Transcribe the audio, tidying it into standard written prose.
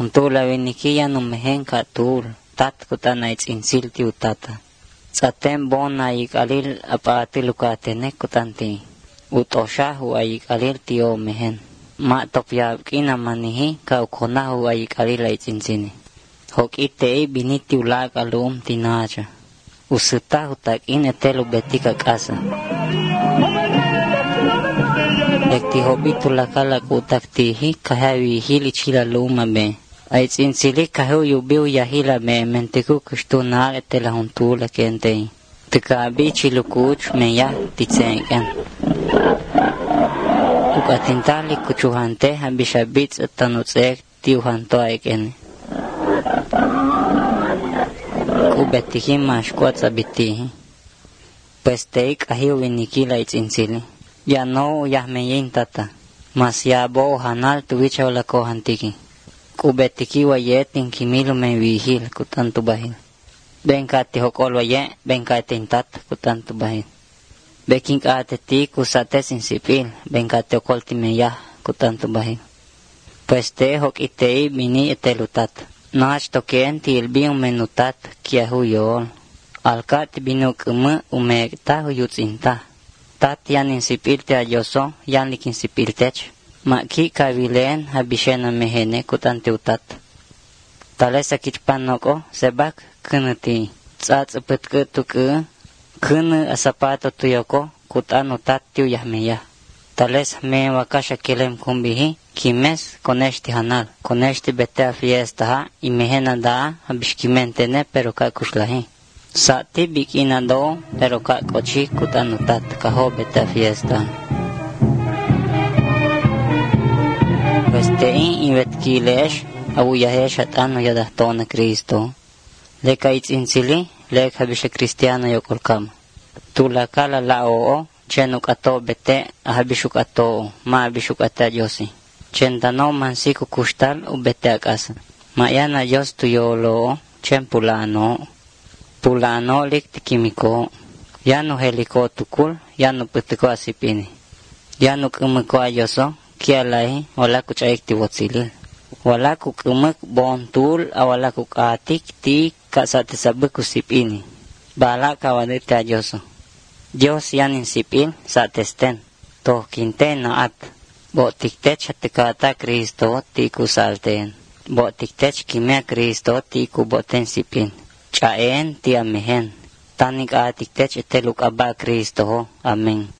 Untula vinikia no mehen katul tat kutana itzinsil ti utata. Satem bona ikalil apati lukatene kutanti. Utosha hu ikalil tio mehen. Ma topya kina manihi ka ukona hu ikalil itzinsini. Hok itei biniti ulak alum tinaja. Usuta hutak in etelu betika kasa. Ekti hobitu lakala kutak tihi kahawi hili chila luma be. Ait insili kahu yubiu yahila me mentiku kushtu na etela huntula kentei. Tika bichi lukuch me ya titsenken. Ukatintali kuchuhante habishabits tanutsek tiuhanto aikene. Kubetihi mashkuat sabitihi. Pesteik ahiu vinikila ait insili. Ya no yahmeyin tata. Mas yabo hanal tuwicha wala ko hantiki. Kubetiki wayetin kimilu me vihil kutantu bahil. Benkati hokol waye, benkati intat kutantu bahil. Beking ateti kusate sinsipil, benkati hokol timeya kutantu bahil. Peste hok itei mini etelutat. Nach token tilbiung menutat kiahu yol. Alkat binuk umekta huyutsinta. Tat yan insipil te ayoso, yan lik insipil tech. Maki kavilen habishena mehene kutante utat. Talesa kichpanoko sebak kunati. Tsats upetke tuke kun asapato tuyoko kutan utat tiu yahmeya. Tales me wakasha kilem kumbihi kimes koneshti hanal. Koneshti betea fiesta ha imehena da habishkimentene pero kakushlahi. Sati bikina do pero kakochi kutan utat kaho betea fiesta. Pestein invetkilesh abuyahesh atano yadahtona Cristo. Leka itzinsili lek habisha cristiano yokolkam. Tulakala lao chenuk ato bete habishuk ato ma habishuk ata yosi. Chentano mansiku kustal ubete akasa. Mayana yos tuyolo chen pulano. Pulano lik tikimiko. Yanu heliko tukul yanu putiko asipini. Yanu kumiko ayoso. Kialai wala kuchaik ti watsili. Wala kukumak bontul awala kukatik ti kasati sabeku sipini. Bala kawadir ta Diyoso. Diyos yan insipil sa testen. To kinte na at. Bo tiktech at tikata Kristo ti kusalten. Bo tiktech kimya Kristo ti kuboten sipin. Chaen ti amehen. Tanig atiktech eteluk aba Kristo ho. Amen.